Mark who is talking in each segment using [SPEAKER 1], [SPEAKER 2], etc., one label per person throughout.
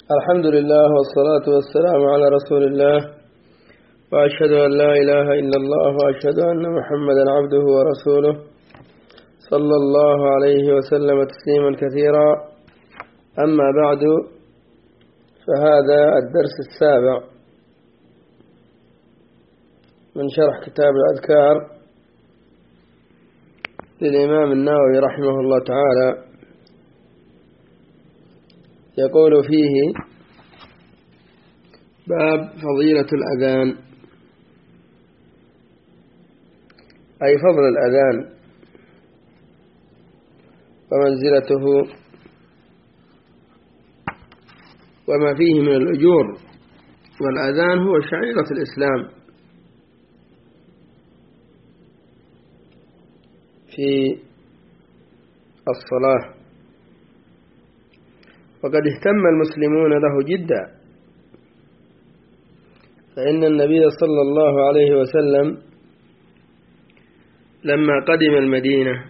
[SPEAKER 1] الحمد لله والصلاة والسلام على رسول الله، وأشهد أن لا إله إلا الله، وأشهد أن محمدا عبده ورسوله صلى الله عليه وسلم تسليما كثيرا. أما بعد، فهذا الدرس السابع من شرح كتاب الأذكار للإمام النووي رحمه الله تعالى. يقول فيه: باب فضيلة الأذان، أي فضل الأذان ومنزلته وما فيه من الأجور. والأذان هو شعيرة الإسلام في الصلاة، وقد اهتم المسلمون له جدا، فإن النبي صلى الله عليه وسلم لما قدم المدينة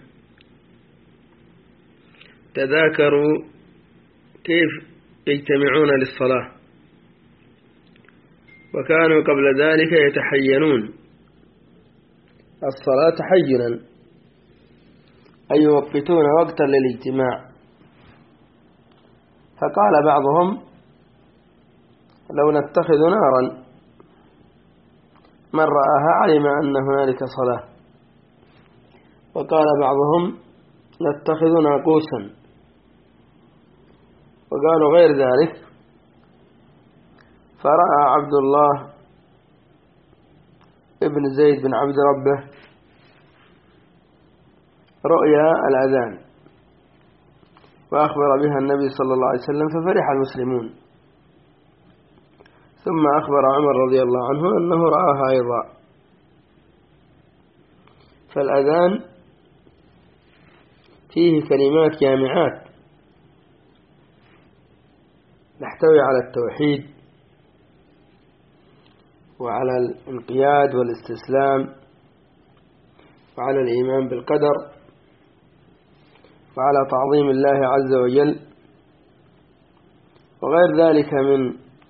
[SPEAKER 1] تذاكروا كيف يجتمعون للصلاة، وكانوا قبل ذلك يتحينون الصلاة تحينا، أي يوقتون وقتا للاجتماع. فقال بعضهم: لو نتخذ نارا، من رآها علم أن هنالك صلاة. وقال بعضهم: نتخذ ناقوسا. وقالوا غير ذلك. فرأى عبد الله ابن زيد بن عبد ربه رؤيا الأذان، وأخبر بها النبي صلى الله عليه وسلم، ففرح المسلمون. ثم أخبر عمر رضي الله عنه أنه رآها أيضا. فالأذان فيه كلمات جامعات تحتوي على التوحيد وعلى الانقياد والاستسلام وعلى الإيمان بالقدر وعلى تعظيم الله عز وجل، وغير ذلك من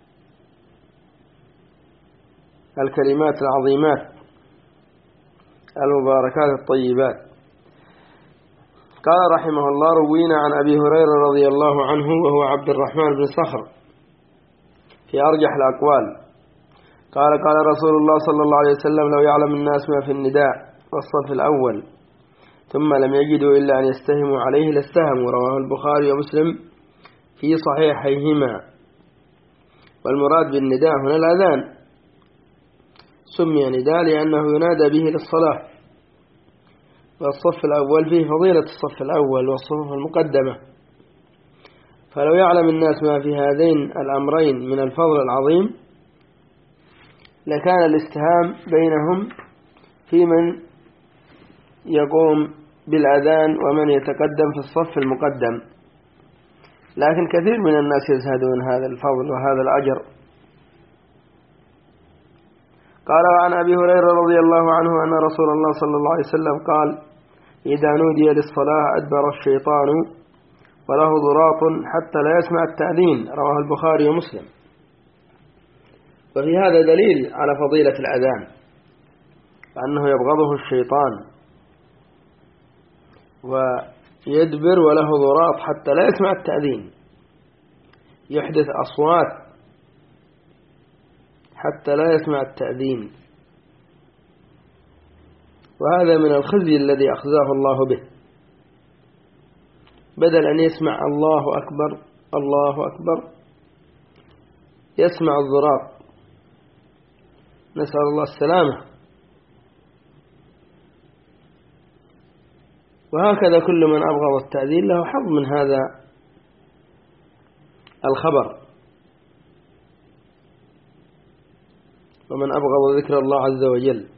[SPEAKER 1] الكلمات العظيمات المباركات الطيبات. قال رحمه الله: روينا عن أبي هريرة رضي الله عنه، وهو عبد الرحمن بن صخر في أرجح الأقوال، قال: قال رسول الله صلى الله عليه وسلم: لو يعلم الناس ما في النداء والصف الأول ثم لم يجدوا إلا أن يستهموا عليه لاستهموا. رواه البخاري ومسلم في صحيحيهما. والمراد بالنداء هنا الأذان، سمي نداء لأنه ينادى به للصلاة. والصف الأول فيه فضيلة الصف الأول والصفوف المقدمة. فلو يعلم الناس ما في هذين الأمرين من الفضل العظيم لكان الاستهام بينهم في من يقوم بالأذان ومن يتقدم في الصف المقدم، لكن كثير من الناس يزهدون هذا الفضل وهذا الأجر. قال: وعن أبي هريرة رضي الله عنه أن رسول الله صلى الله عليه وسلم قال: إذا نودي للصلاة أدبر الشيطان وله ضراط حتى لا يسمع التأذين. رواه البخاري ومسلم. وفي هذا دليل على فضيلة الأذان، فأنه يبغضه الشيطان ويدبر وله ضراط حتى لا يسمع التأذين، يحدث أصوات حتى لا يسمع التأذين. وهذا من الخزي الذي أخزاه الله به. بدل أن يسمع الله أكبر الله أكبر يسمع الضراط، نسأل الله السلامة. وهكذا كل من أبغض التأذين له حظ من هذا الخبر. ومن أبغض ذكر الله عز وجل.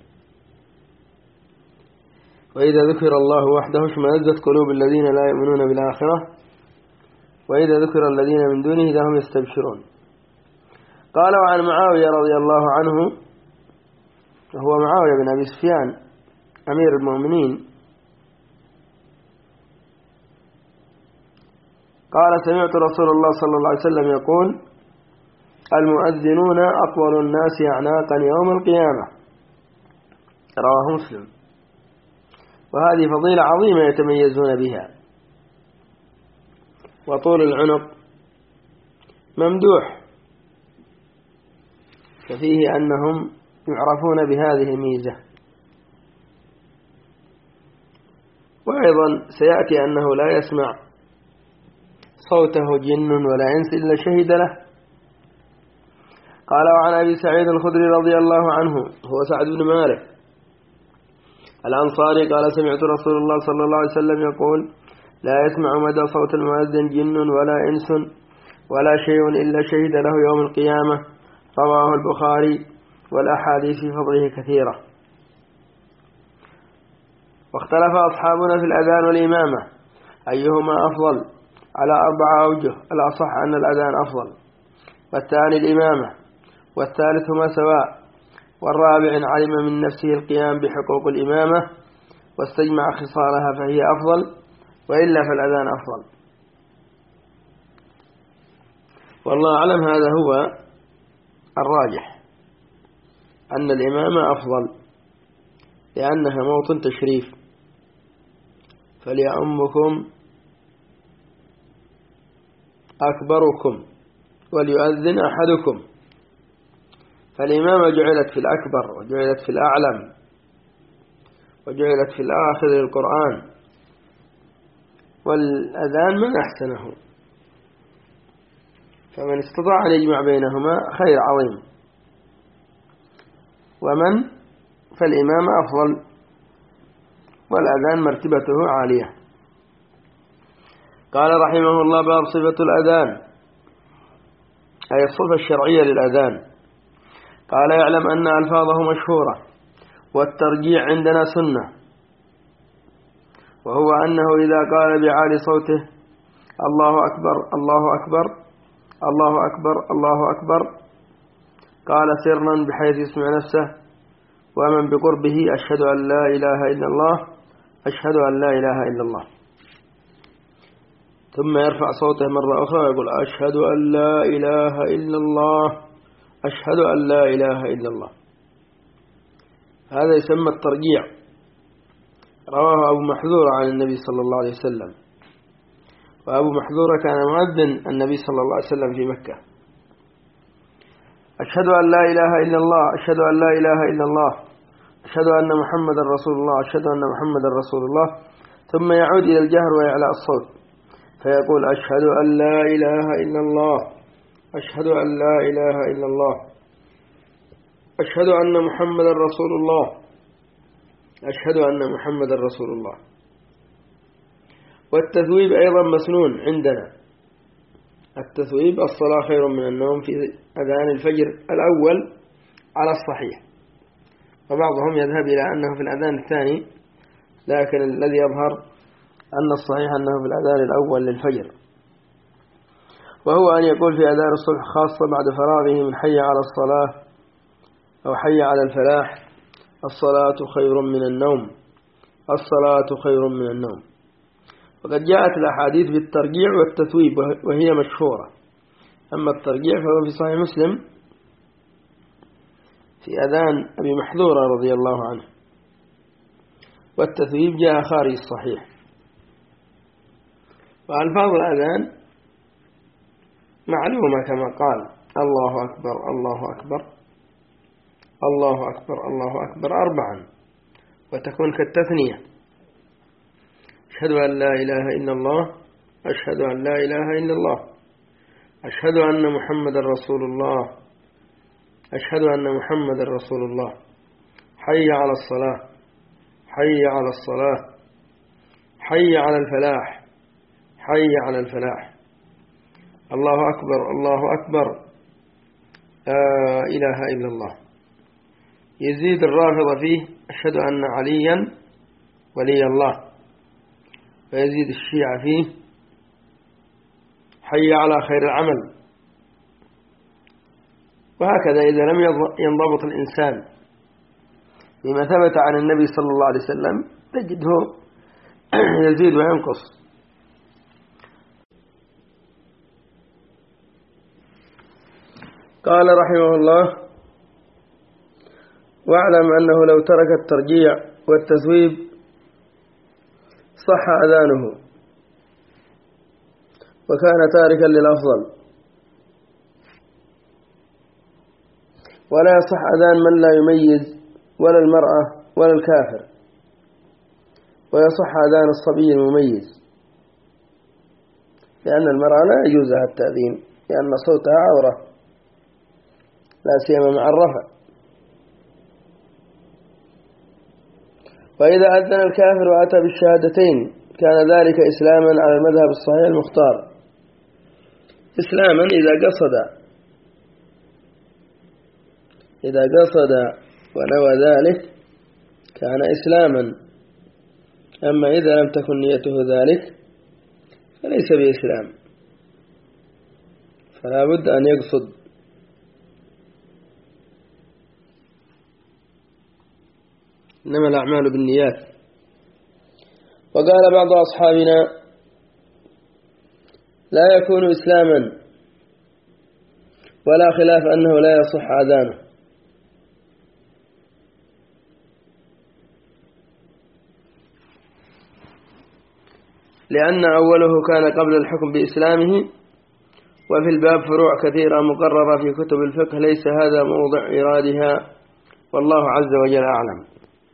[SPEAKER 1] وإذا ذكر الله وحده اشمئزت قلوب الذين لا يؤمنون بالآخرة وإذا ذكر الذين من دونه إذا هم يستبشرون. قال: وعن معاوية رضي الله عنه، وهو معاوية بن أبي سفيان أمير المؤمنين، قال: سمعت رسول الله صلى الله عليه وسلم يقول: المؤذنون أطول الناس أعناقا يوم القيامة. رواه مسلم. وهذه فضيلة عظيمة يتميزون بها. وطول العنق ممدوح، ففيه أنهم يعرفون بهذه الميزة. وأيضا سيأتي أنه لا يسمع صوته جن ولا إنس إلا شهد له. قال: وعن أبي سعيد الخدري رضي الله عنه، هو سعد بن مالك الأنصاري، قال: سمعت رسول الله صلى الله عليه وسلم يقول: لا يسمع مدى صوت المؤذن جن ولا إنس ولا شيء إلا شهد له يوم القيامة. رواه البخاري، والأحاديث في فضله كثيرة. واختلف أصحابنا في الأذان والإمامة أيهما أفضل على 4 أوجه. الأصح أن الأذان أفضل، والثاني الإمامة، والثالث هما سواء، والرابع إن علم من نفسه القيام بحقوق الإمامة واستجمع خصالها فهي أفضل، وإلا فالأذان أفضل. والله أعلم هذا هو الراجح، أن الإمامة أفضل، لأنها موطن تشريف. فليؤمكم أكبركم وليؤذن أحدكم. فالإمامة جعلت في الأكبر، وجعلت في الأعلم، وجعلت في الآخر للقرآن، والأذان من أحسنه. فمن استطاع أن يجمع بينهما خير عظيم. ومن فالإمامة أفضل، والأذان مرتبته عالية. قال رحمه الله: باب صفة الأذان، أي الصفة الشرعية للأذان. قال: يعلم أن ألفاظه مشهورة، والترجيع عندنا سنة، وهو أنه إذا قال بعالي صوته: الله أكبر الله أكبر الله أكبر الله أكبر، قال سرا بحيث يسمع نفسه، ومن بقربه: أشهد أن لا إله إلا الله أشهد أن لا إله إلا الله. ثم يرفع صوته مرة أخرى ويقول: أشهد أن لا إله إلا الله أشهد أن لا إله إلا الله. هذا يسمى الترجيع. رواه أبو محذورة عن النبي صلى الله عليه وسلم. وأبو محذورة كان مؤذن النبي صلى الله عليه وسلم في مكة. أشهد أن لا إله إلا الله أشهد أن لا إله إلا الله أشهد أن محمد رسول الله أشهد أن محمد رسول الله. ثم يعود إلى الجهر وإعلاء الصوت فيقول: أشهد أن لا إله إلا الله أشهد أن لا إله إلا الله أشهد أن محمد رسول الله أشهد أن محمد رسول الله. والتثويب أيضا مسنون عندنا. التثويب: الصلاة خير من النوم، في أذان الفجر الأول على الصحيح. وبعضهم يذهب إلى أنه في الأذان الثاني، لكن الذي يظهر أن الصحيح أنه في الأذان الأول للفجر. وهو أن يقول في أذان الصبح خاصة بعد فراغه من حي على الصلاة أو حي على الفلاح: الصلاة خير من النوم الصلاة خير من النوم. وقد جاءت الأحاديث بالترجيع والتثويب وهي مشهورة. أما الترجيع فهو في صحيح مسلم في أذان أبي محذورة رضي الله عنه، والتثويب جاء خارج الصحيح. وألفاظ الأذان معلومة كما قال: الله أكبر الله أكبر الله أكبر الله أكبر 4، وتكون كالتثنية: أشهد أن لا إله إلا الله أشهد أن لا إله إلا الله أشهد أن محمد رسول الله أشهد أن محمد رسول الله حي على الصلاة حي على الصلاة حي على الفلاح حي على الفلاح. الله أكبر الله أكبر لا إله إلا الله. يزيد الرافضة فيه: أشهد أن عليا ولي الله. ويزيد الشيعة فيه: حي على خير العمل. وهكذا إذا لم ينضبط الإنسان بما ثبت عن النبي صلى الله عليه وسلم تجده يزيد وينقص. قال رحمه الله: واعلم أنه لو ترك الترجيع والتثويب صح أذانه وكان تاركا للأفضل، ولا يصح أذان من لا يميز ولا المرأة ولا الكافر، ويصح أذان الصبي المميز، لأن المرأة لا يجوز لها التأذين لأن صوتها عورة لا سيما مع الرفع. وإذا أذن الكافر وأتى بالشهادتين كان ذلك إسلاما على المذهب الصحيح المختار، إسلاما إذا قصد ونوى ذلك كان إسلاما، أما إذا لم تكن نيته ذلك فليس بإسلام، فلا بد أن يقصد. إنما الأعمال بالنيات. وقال بعض أصحابنا: لا يكون إسلاما ولا خلاف أنه لا يصح أذانه، لأن أوله كان قبل الحكم بإسلامه، وفي الباب فروع كثيرة مقررة في كتب الفقه ليس هذا موضع إيرادها، والله عز وجل أعلم.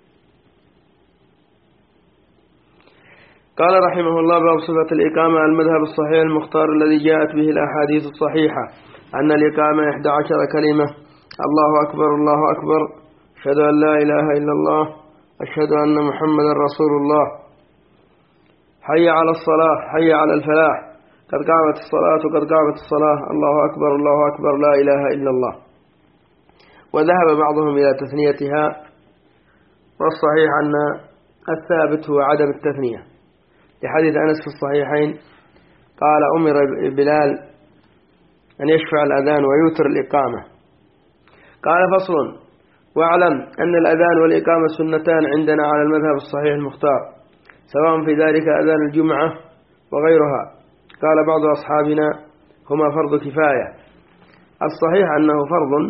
[SPEAKER 1] قال رحمه الله: باب صفة الإقامة المذهب الصحيح المختار الذي جاءت به الأحاديث الصحيحة أن الإقامة 11 كلمة: الله أكبر الله أكبر، أشهد أن لا إله إلا الله، أشهد أن محمدا رسول الله، حي على الصلاة، حي على الفلاح، قد قامت الصلاة قد قامت الصلاة، الله أكبر الله أكبر، لا إله إلا الله. وذهب بعضهم إلى تثنيتها، والصحيح أن الثابت هو عدم التثنية، لحديث أنس في الصحيحين قال: أمر بلال أن يشفع الأذان ويوتر الإقامة. قال: فصل: واعلم أن الأذان والإقامة سنتان عندنا على المذهب الصحيح المختار، سواء في ذلك أذان الجمعة وغيرها. قال بعض أصحابنا: هما فرض كفاية. الصحيح أنه فرض،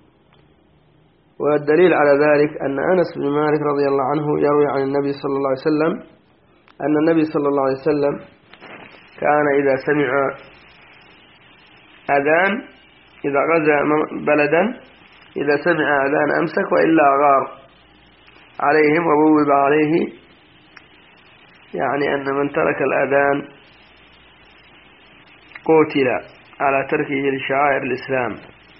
[SPEAKER 1] والدليل على ذلك أن أنس بن مالك رضي الله عنه يروي عن النبي صلى الله عليه وسلم أن النبي صلى الله عليه وسلم كان إذا سمع أذان، إذا غزا بلدا إذا سمع أذان أمسك، وإلا غار عليهم وبوب عليه، يعني أن من ترك الأذان قتل على تركه لشعائر الإسلام.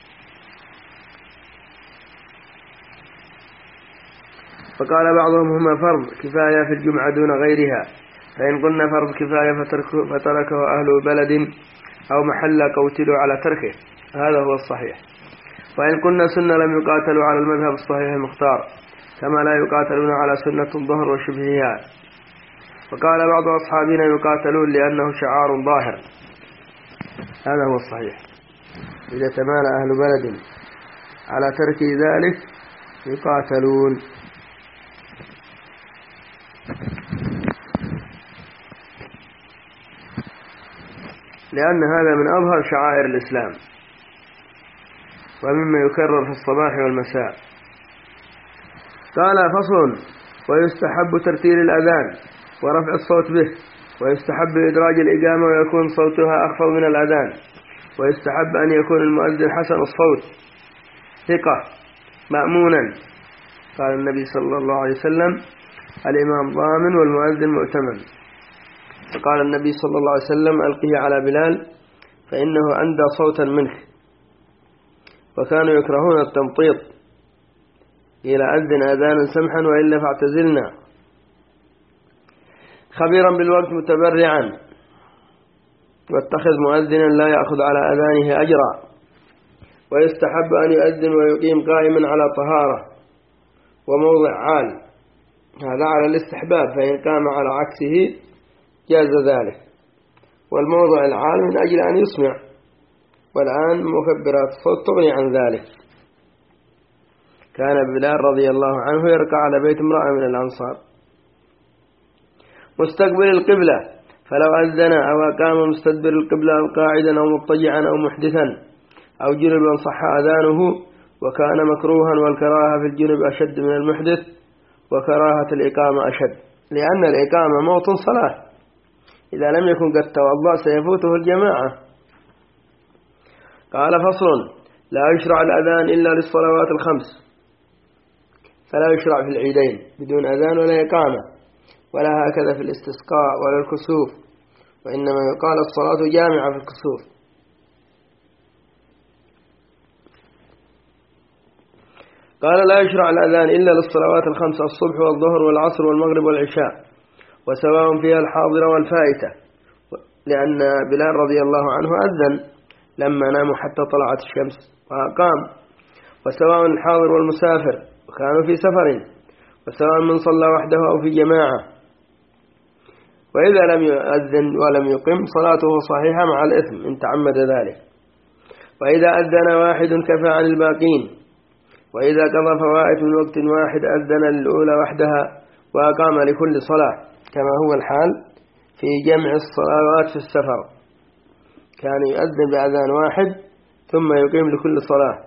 [SPEAKER 1] فقال بعضهم: هما فرض كفاية في الجمعة دون غيرها، فإن قلنا فرض كفاية فتركه أهل بلد أو محل قتلوا على تركه، هذا هو الصحيح. وإن قلنا سنة لم يقاتلوا على المذهب الصحيح المختار، كما لا يقاتلون على سنة الظهر وشبهها. وقال بعض أصحابنا: يقاتلون لأنه شعار ظاهر، هذا هو الصحيح. إذا تمال أهل بلد على ترك ذلك يقاتلون. لأن هذا من أظهر شعائر الإسلام، ومما يكرر في الصباح والمساء. قال: فصل: ويستحب ترتيل الأذان ورفع الصوت به، ويستحب إدراج الإقامة ويكون صوتها أخفض من الأذان، ويستحب أن يكون المؤذن حسن الصوت ثقة مأمونا. قال النبي صلى الله عليه وسلم: الإمام ضامن والمؤذن مؤتمن. فقال النبي صلى الله عليه وسلم: ألقه على بلال فإنه أندى صوتا منك. وكانوا يكرهون التمطيط، إلى أذن أذانا سمحا وإلا فاعتزلنا. خبيرا بالوقت متبرعا، واتخذ مؤذنا لا يأخذ على أذانه أجرا. ويستحب أن يؤذن ويقيم قائما على طهارة وموضع عال، هذا على الاستحباب، فإن قام على عكسه جاز ذلك. والموضع العال من أجل أن يسمع، والآن مكبرات الصوت تغني عن ذلك. كان بلال رضي الله عنه يركع على بيت امرأة من الأنصار. مستقبل القبلة، فلو أذن أو أقام مستدبر القبلة أو قاعدا أو مضطجعا أو محدثا أو جنبا صح أذانه وكان مكروها، والكراهة في الجنب أشد من المحدث، وكراهة الإقامة أشد، لأن الإقامة موطن صلاة، إذا لم يكن قد توضأ سيفوته الجماعة. قال فصل: لا يشرع الأذان إلا للصلوات الخمس، فلا يشرع في العيدين بدون أذان ولا إقامة، ولا هكذا في الاستسقاء ولا الكسوف، وإنما يقال الصلاة جامعة في الكسوف. قال: لا يشرع الأذان إلا للصلوات الخمس: الصبح والظهر والعصر والمغرب والعشاء، وسواء فيها الحاضرة والفائتة، لأن بلال رضي الله عنه أذن لما ناموا حتى طلعت الشمس وأقام، وسواء الحاضر والمسافر وكانوا في سفر، وسواء من صلى وحده أو في جماعة. وإذا لم يؤذن ولم يقم صلاته صحيحة مع الإثم إن تعمد ذلك. وإذا أذن واحد كفى عن الباقين، وإذا قضى فوائت من وقت واحد أذن الأولى وحدها وأقام لكل صلاة، كما هو الحال في جمع الصلوات في السفر، كان يؤذن بأذان واحد ثم يقيم لكل صلاة.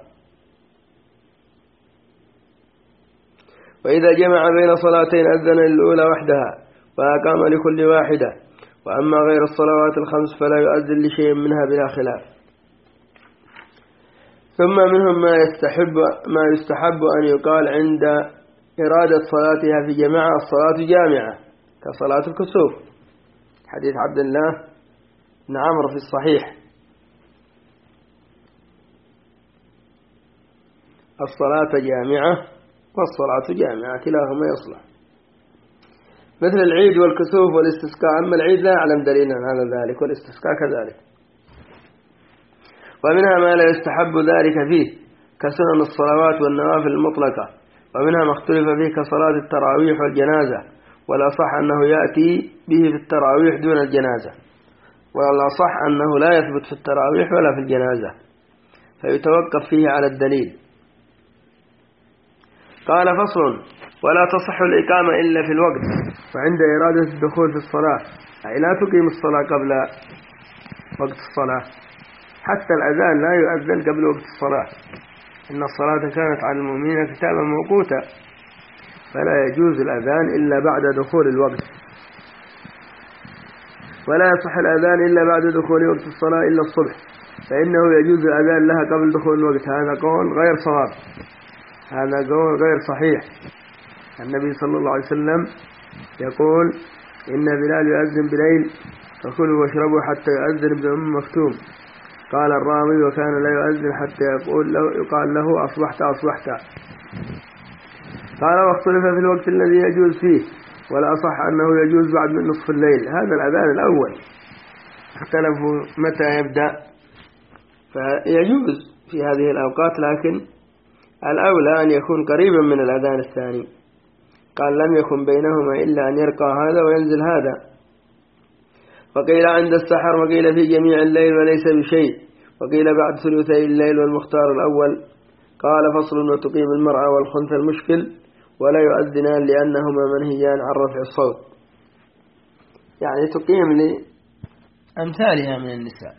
[SPEAKER 1] وإذا جمع بين صلاتين أذن للأولى وحدها وأقام لكل واحدة. وأما غير الصلوات الخمس فلا يؤذن لشيء منها بلا خلاف. ثم منهم ما يستحب أن يقال عند إرادة صلاتها في جماعة: الصلاة جامعة، كصلاة الكسوف، حديث عبد الله بن عمرو في الصحيح: الصلاة جامعة والصلاة جامعة، كلاهما يصلح. مثل العيد والكسوف والاستسقاء. أما العيد لا أعلم دليلا على ذلك، والاستسقاء كذلك. ومنها ما لا يستحب ذلك فيه كسنن الصلوات والنوافل المطلقة. ومنها ما اختلف فيه كصلاة التراويح والجنازة، والأصح أنه يأتي به في التراويح دون الجنازة، والأصح أنه لا يثبت في التراويح ولا في الجنازة، فيتوقف فيه على الدليل. قال فصل: ولا تصح الإقامة إلا في الوقت، وعند إرادة الدخول في الصلاة، أي لا تقيم الصلاة قبل وقت الصلاة. حتى الأذان لا يؤذن قبل وقت الصلاة، إن الصلاة كانت على المؤمنين كتابا موقوتا، فلا يجوز الأذان إلا بعد دخول الوقت. ولا يصح الأذان إلا بعد دخول وقت الصلاة إلا الصبح، فإنه يجوز الأذان لها قبل دخول الوقت. هذا قول غير صواب، هذا قول غير صحيح. النبي صلى الله عليه وسلم يقول: إن بلال يؤذن بليل فكلوا واشربوا حتى يؤذن ابن أم مكتوم. قال الراوي: وكان لا يؤذن حتى يقال له أصبحت أصبحت. قال: واختلف في الوقت الذي يجوز فيه، ولا أصح أنه يجوز بعد من نصف الليل. هذا الأذان الأول، اختلفوا متى يبدأ، فيجوز في هذه الأوقات، لكن الأولى أن يكون قريبا من الأذان الثاني. قال: لم يكن بينهما إلا أن يرقى هذا وينزل هذا. وقيل عند السحر، وقيل في جميع الليل وليس بشيء، وقيل بعد ثلثي الليل والمختار الأول. قال فصل: وتقيم المرأة والخنثى المشكل ولا يؤذنان لأنهما منهيان عن رفع الصوت، يعني تقيم لأمثالها من النساء،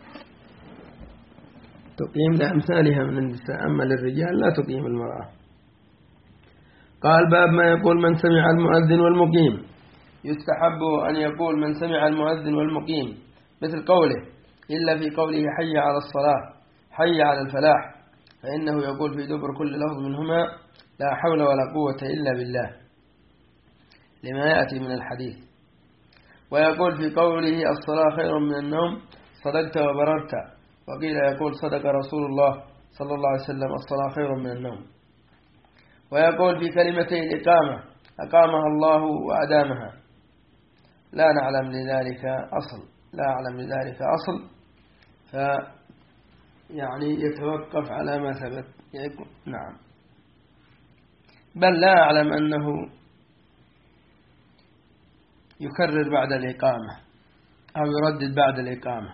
[SPEAKER 1] تقيم لأمثالها من النساء، أما للرجال لا تقيم المرأة. قال: باب ما يقول من سمع المؤذن والمقيم. يستحب أن يقول من سمع المؤذن والمقيم مثل قوله: إلا في قوله حي على الصلاة، حي على الفلاح، فإنه يقول في دبر كل لفظ منهما: لا حول ولا قوة إلا بالله، لما يأتي من الحديث. ويقول في قوله: الصلاة خير من النوم، صدقت وبررت. وقيل يقول: صدق رسول الله صلى الله عليه وسلم، الصلاة خير من النوم. ويقول في كلمتي الإقامة: أقامها الله وأدامها. لا نعلم لذلك أصل، لا أعلم لذلك أصل، يعني يتوقف على ما ثبت. نعم، بل لا أعلم أنه يكرر بعد الإقامة أو يردد بعد الإقامة،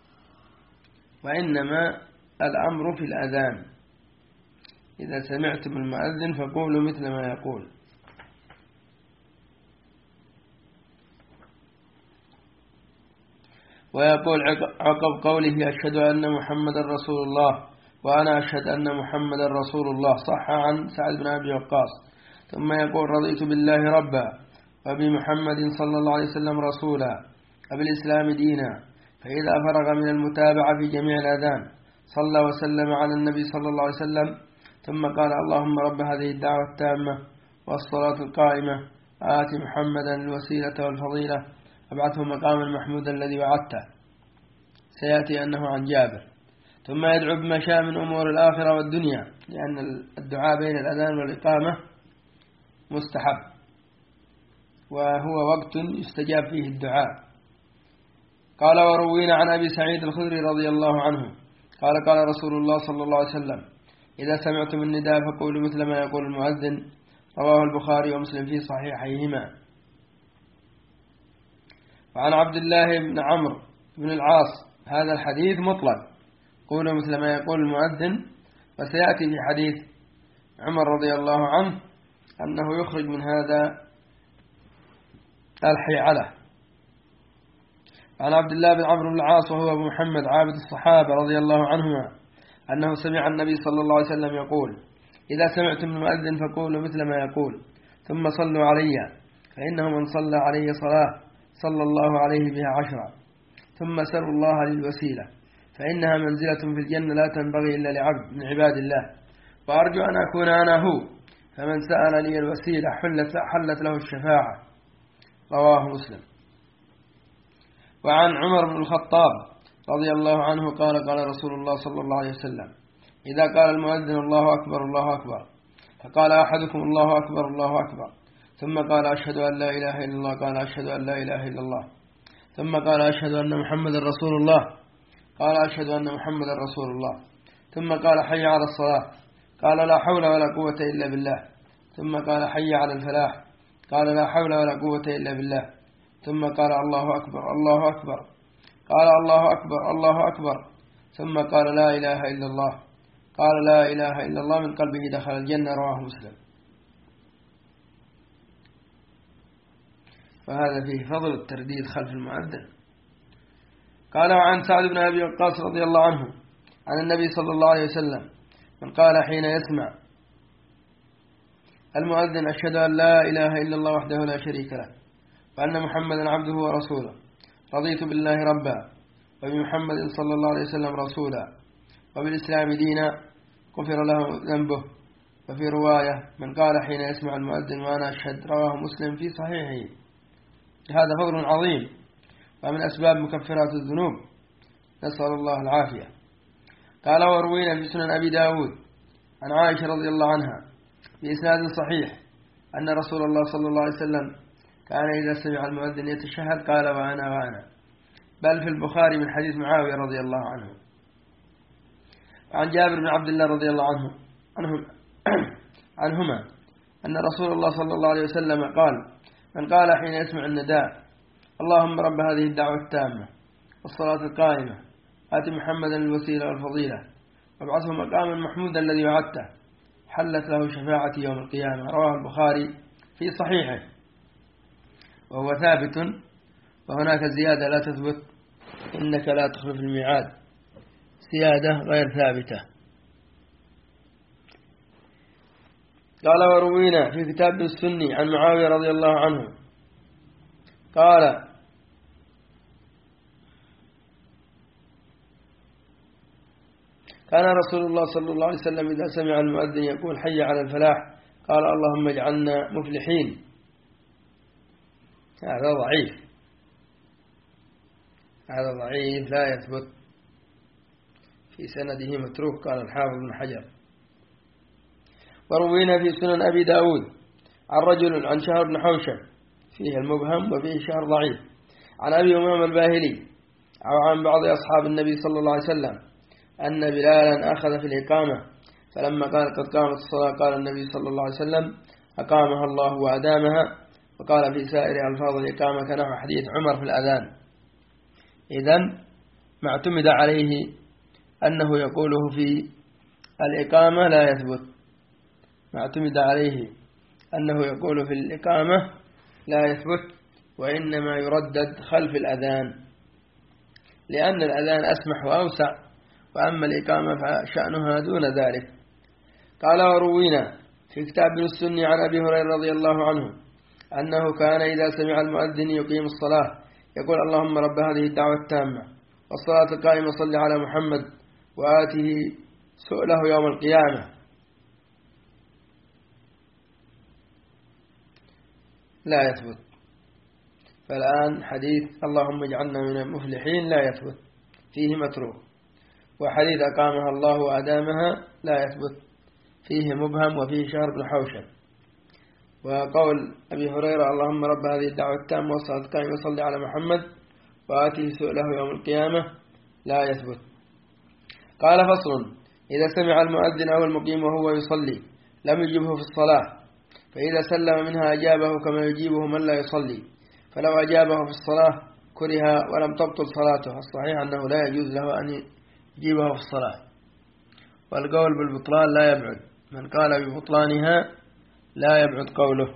[SPEAKER 1] وإنما الأمر في الأذان: إذا سمعتم المؤذن فقولوا مثل ما يقول. ويقول عقب قوله: أشهد أن محمد رسول الله، وأنا أشهد أن محمدا رسول الله. صح عن سعد بن أبي وقاص. ثم يقول: رضيت بالله ربا وبمحمد صلى الله عليه وسلم رسولا وبالإسلام دينا. فإذا فرغ من المتابعة في جميع الأذان صلى وسلم على النبي صلى الله عليه وسلم، ثم قال: اللهم رب هذه الدعوة التامة والصلاة القائمة آت محمدا الوسيلة والفضيلة وابعثه مقاما محمودا الذي وعدته. سيأتي أنه عن جابر. ثم يدعو بما شاء من أمور الآخرة والدنيا، لأن الدعاء بين الأذان والإقامة مستحب، وهو وقت يستجاب فيه الدعاء. قال: وروينا عن أبي سعيد الخدري رضي الله عنه قال: قال رسول الله صلى الله عليه وسلم: إذا سمعتم النداء فقولوا مثل ما يقول المؤذن. رواه البخاري ومسلم في صحيحيهما. وعن عبد الله بن عمرو بن العاص هذا الحديث مطلق: قولوا مثل ما يقول المؤذن. وسيأتي في حديث عمر رضي الله عنه أنه يخرج من هذا الحيعلة. عن عبد الله بن عمرو بن العاص وهو أبو محمد عابد الصحابة رضي الله عنهما أنه سمع النبي صلى الله عليه وسلم يقول: إذا سمعتم المؤذن فقولوا مثل ما يقول، ثم صلوا علي، فإنه من صلى علي صلاة صلى الله عليه بها 10. ثم سلوا الله للوسيلة، فإنها منزلة في الجنة لا تنبغي إلا لعبد من عباد الله، وأرجو أن أكون أنا هو، فمن سأل لي الوسيلة حلت له الشفاعة. رواه مسلم. وعن عمر بن الخطاب رضي الله عنه قال: قال رسول الله صلى الله عليه وسلم: إذا قال المؤذن الله أكبر الله أكبر، فقال أحدكم الله أكبر الله أكبر، ثم قال: أشهد أن لا إله إلا الله، قال: أشهد أن لا إله إلا الله، ثم قال: أشهد أن محمد رسول الله، قال: أشهد أن محمد رسول الله، ثم قال: حي على الصلاة، قال: لا حول ولا قوة إلا بالله، ثم قال: حي على الفلاح، قال: لا حول ولا قوة إلا بالله، ثم قال: الله أكبر الله أكبر، قال: الله أكبر الله أكبر، ثم قال: لا إله إلا الله، قال: لا إله إلا الله، من قلبه دخل الجنة. رواه مسلم. فهذا فيه فضل الترديد خلف المؤذن. قال: وعن سعد بن أبي وقاص رضي الله عنه عن النبي صلى الله عليه وسلم من قال حين يسمع المؤذن: أشهد أن لا إله إلا الله وحده لا شريك له، وأن محمدا عبده ورسوله، رضيت بالله ربا وبمحمد صلى الله عليه وسلم رسولا وبالإسلام دينا، غفر له ذنبه. وفي رواية: من قال حين يسمع المؤذن وأنا أشهد. رواه مسلم في صحيحه. هذا فضل عظيم ومن أسباب مكفرات الذنوب، نسأل الله العافية. قال: وروينا في سنن أبي داود عن عائشة رضي الله عنها بإسناد صحيح أن رسول الله صلى الله عليه وسلم كان إذا سمع المؤذن يتشهد قال: وأنا وأنا. بل في البخاري من حديث معاوية رضي الله عنه. عن جابر بن عبد الله رضي الله عنهما أن رسول الله صلى الله عليه وسلم قال: من قال حين يسمع النداء: اللهم رب هذه الدعوة التامة والصلاة القائمة آت محمدا الوسيلة والفضيلة وابعثه مقاما محمودا الذي وعدته، حلت له شفاعتي يوم القيامة. رواه البخاري في صحيحه. وهو ثابت، وهناك زيادة لا تثبت: إنك لا تخلف الميعاد، زيادة غير ثابتة. قال: وروينا في كتاب السني عن معاوية رضي الله عنه قال: كان رسول الله صلى الله عليه وسلم إذا سمع المؤذن يقول: حي على الفلاح، قال: اللهم اجعلنا مفلحين. هذا ضعيف، هذا ضعيف لا يثبت، في سنده متروك، قال الحافظ بن حجر. وروينا في سنن أبي داود عن رجل عن شهر بن حوشب فيه المبهم وفيه شهر ضعيف، عن أبي أمام الباهلي أو عن بعض أصحاب النبي صلى الله عليه وسلم أن بلالا أخذ في الإقامة، فلما قال: قد قامت الصلاة، قال النبي صلى الله عليه وسلم: أقامها الله وأدامها. وقال في سائر ألفاظ الإقامة كنحو حديث عمر في الأذان. إذن ما اعتمد عليه أنه يقوله في الإقامة لا يثبت، ما اعتمد عليه أنه يقول في الإقامة لا يثبت، وإنما يردد خلف الأذان، لأن الأذان أسمح وأوسع، وأما الإقامة فشأنها دون ذلك. قال وروينا في كتاب ابن السني عن أبي هريرة رضي الله عنه أنه كان إذا سمع المؤذن يقيم الصلاة يقول اللهم رب هذه الدعوة التامة والصلاة القائمة صل على محمد وآته سؤله يوم القيامة. لا يثبت. فالآن حديث اللهم اجعلنا من المفلحين لا يثبت، فيه متروك. وحديث أقامها الله وأدامها لا يثبت، فيه مبهم وفيه شهر بن حوشب. وقول أبي هريرة اللهم رب هذه الدعوة التامة والصلاة القائمة صل على محمد وآته سؤله يوم القيامة لا يثبت. قال فصل: إذا سمع المؤذن أو المقيم وهو يصلي لم يجبه في الصلاة، فإذا سلم منها أجابه كما يجيبه من لا يصلي، فلو أجابه في الصلاة كره ولم تبطل صلاته. الصحيح أنه لا يجوز له أن يجيبه في الصلاة، والقول بالبطلان لا يبعد، من قال ببطلانها لا يبعد قوله.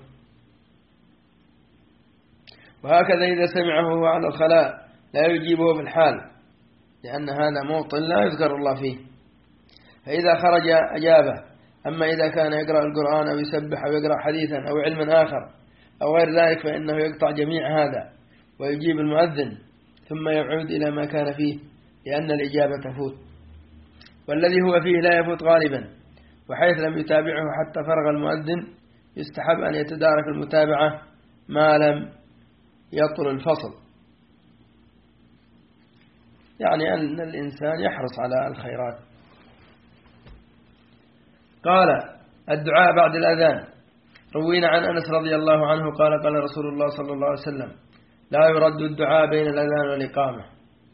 [SPEAKER 1] وهكذا إذا سمعه وهو على الخلاء لا يجيبه في الحال، لأن هذا موطن لا يذكر الله فيه، فإذا خرج أجابه. أما إذا كان يقرأ القرآن أو يسبح أو يقرأ حديثا أو علما آخر أو غير ذلك فإنه يقطع جميع هذا ويجيب المؤذن ثم يعود إلى ما كان فيه، لأن الإجابة تفوت، والذي هو فيه لا يفوت غالبا. وحيث لم يتابعه حتى فرغ المؤذن يستحب أن يتدارك المتابعة ما لم يطل الفصل، يعني أن الإنسان يحرص على الخيرات. قال: الدعاء بعد الأذان. روينا عن أنس رضي الله عنه قال: قال رسول الله صلى الله عليه وسلم: لا يرد الدعاء بين الأذان والإقامة.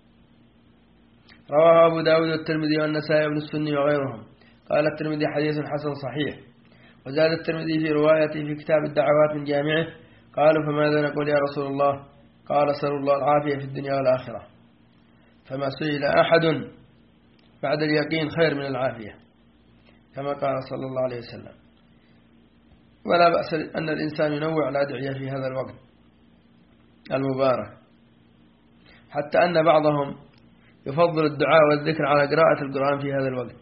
[SPEAKER 1] رواه أبو داود والترمذي والنسائي وابن السني وغيرهم. قال الترمذي: حديث حسن صحيح. وزاد الترمذي في روايته في كتاب الدعوات من جامعه: قالوا: فماذا نقول يا رسول الله؟ قال: سألوا الله العافية في الدنيا والآخرة. فما سئل أحد بعد اليقين خير من العافية، كما قال صلى الله عليه وسلم. ولا بأس أن الإنسان ينوع الأدعية في هذا الوقت المبارك، حتى أن بعضهم يفضل الدعاء والذكر على قراءة القرآن في هذا الوقت،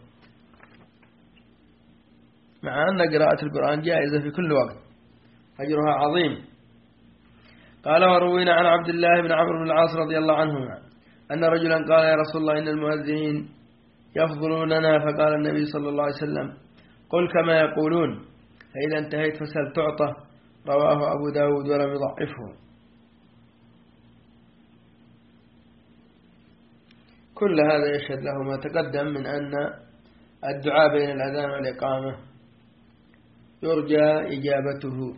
[SPEAKER 1] مع أن قراءة القرآن جائزة في كل وقت، أجرها عظيم. قال: وروينا عن عبد الله بن عمرو بن العاص رضي الله عنهما أن رجلا قال: يا رسول الله إن المؤذنين يفضلوننا. فقال النبي صلى الله عليه وسلم: قل كما يقولون، فإذا انتهيت فسل تعطى. رواه أبو داود ولم يضعفه. كل هذا يشهد له ما تقدم من أن الدعاء بين الأذان والإقامة يرجى إجابته.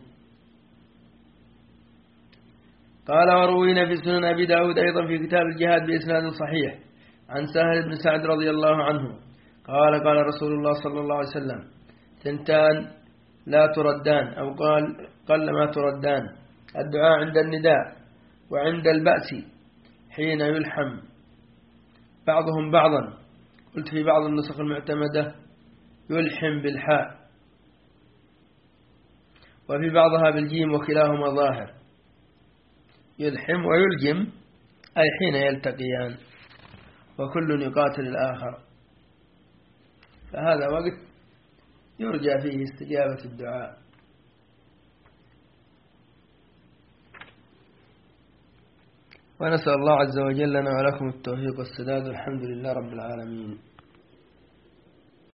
[SPEAKER 1] قال: وروينا في سنن أبي داود أيضا في كتاب الجهاد بإسناد صحيح عن سهل بن سعد رضي الله عنه قال: قال رسول الله صلى الله عليه وسلم: ثنتان لا تردان، أو قل ما تردان: الدعاء عند النداء وعند البأس حين يلحم بعضهم بعضا. قلت في بعض النسخ المعتمدة يلحم بالحاء، وفي بعضها بالجيم، وكلاهما ظاهر. يلحم ويلجم أي حين يلتقيان، وكل يقاتل الآخر، فهذا وقت يرجى فيه استجابة الدعاء. ونسأل الله عز وجل لنا ولكم التوفيق والسداد، والحمد لله رب العالمين.